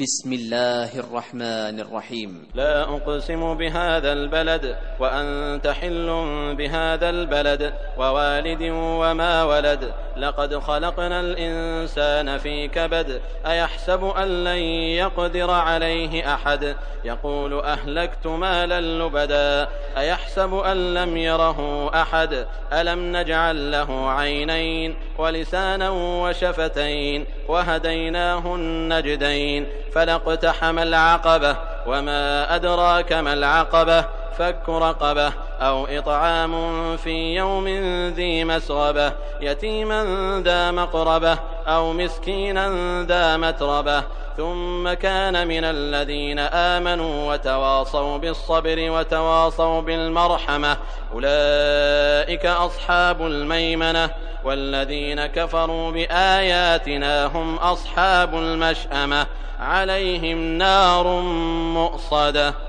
بسم الله الرحمن الرحيم. لا أقسم بهذا البلد وأنت حل بهذا البلد ووالد وما ولد لقد خلقنا الإنسان في كبد أيحسب أن لن يقدر عليه أحد يقول أهلكت مالا لبدا أيحسب أن لم يره أحد ألم نجعل له عينين ولسانا وشفتين وهديناه النجدين فلاقتحم العقبة وما أدراك ما العقبة فك رقبة أو إطعام في يوم ذي مسغبة يتيما ذا مقربة أو مسكينا ذا متربة ثم كان من الذين آمنوا وتواصوا بالصبر وتواصوا بالمرحمة أولئك أصحاب الميمنة والذين كفروا بآياتنا هم أصحاب المشأمة عليهم نار مؤصدة.